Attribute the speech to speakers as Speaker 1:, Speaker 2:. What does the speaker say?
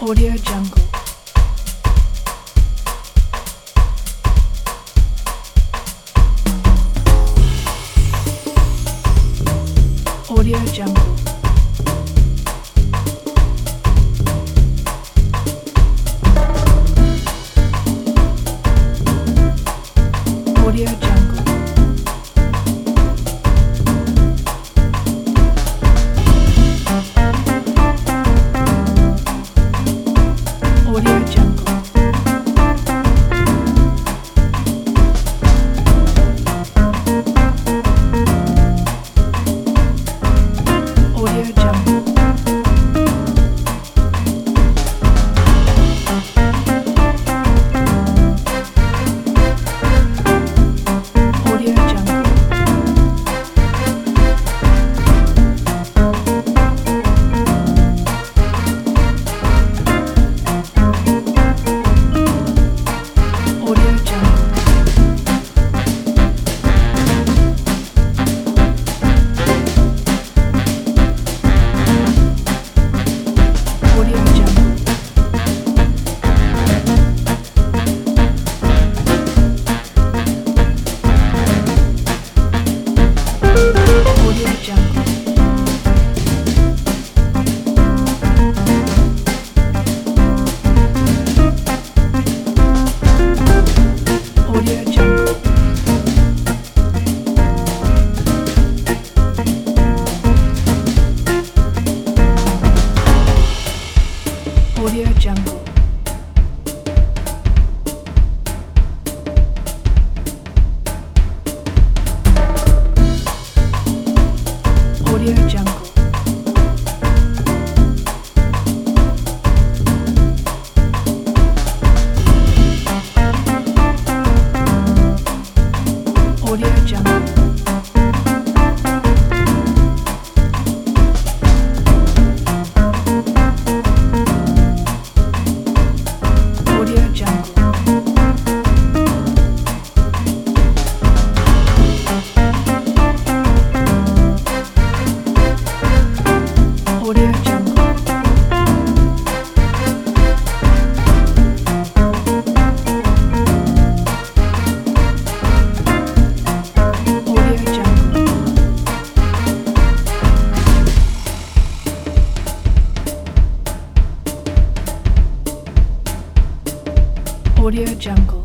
Speaker 1: Audio Jungle. Audio Jungle. Audio Jungle. Audio Jungle. Audio Jungle. Audio Jungle. Audio Jungle. Audio Jungle. Audio Jungle. Audio Jungle. Audio Jungle. Audio Jungle. Audio Jungle. Audio Jungle. Audio Jungle. Audio Jungle. Audio Jungle.